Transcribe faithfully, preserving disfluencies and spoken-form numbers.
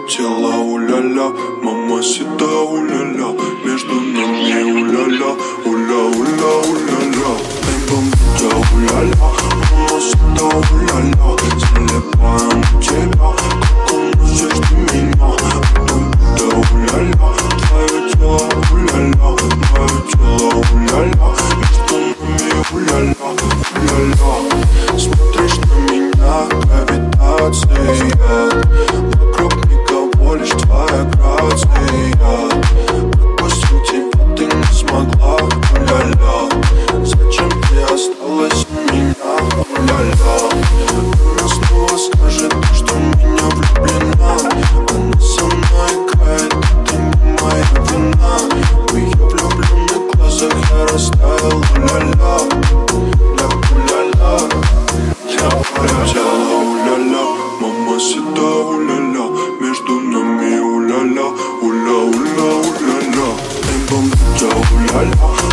тело, уля-ля, мамасита, уля-ля, между нами уля-ля, уля-уля, уля-ля. Эй, бомбочка, уля-ля, мамасита, уля-ля, залипаем у тебя, как уносишь ты меня. Эй, бомбочка, уля-ля, твое тело, уля-ля, мое тело, уля-ля, между нами уля-ля, уля-ля. Смотришь на меня, гравитация, вокруг никого, лишь твоя грация. Отпустил тебя, ты не смогла, уля-ля. Зачем ты осталась у меня, уля-ля? Она снова скажет, что в меня влюблена. Она со мной играет, это не моя вина. В ее влюбленных глазах я растаял, уля-ля, уля-ля. Тело, уля-ля, мамасита, уля-ля, между нами уля-ля, уля-уля, уля-ля. Эй, бомбочка, уля-ля.